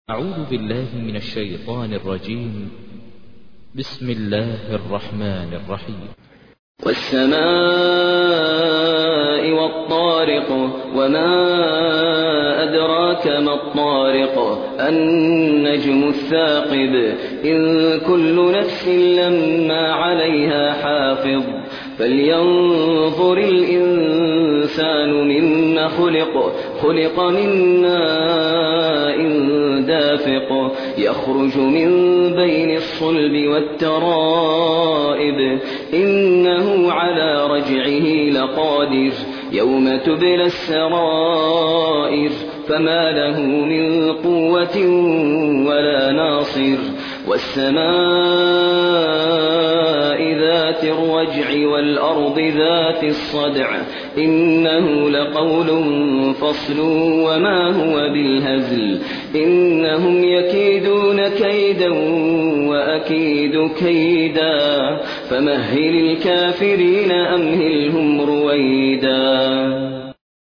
أعوذ بالله من الشيطان الرجيم. بسم الله الرحمن الرحيم. والسماء والطارق وما أدراك ما الطارق النجم الثاقب إن كل نفس لما عليها حافظ فلينظر الإنسان مما خلق من ماء دافق يخرج من بين الصلب والترائب إنه على رجعه لقادر يوم تبلى السرائر فما له من قوة ولا ناصر والسماء ذات الرجع والأرض ذات الصدع إنه لقول فصل وما هو بالهزل إنهم يكيدون كيدا وأكيد كيدا فمهل الكافرين أمهلهم رويدا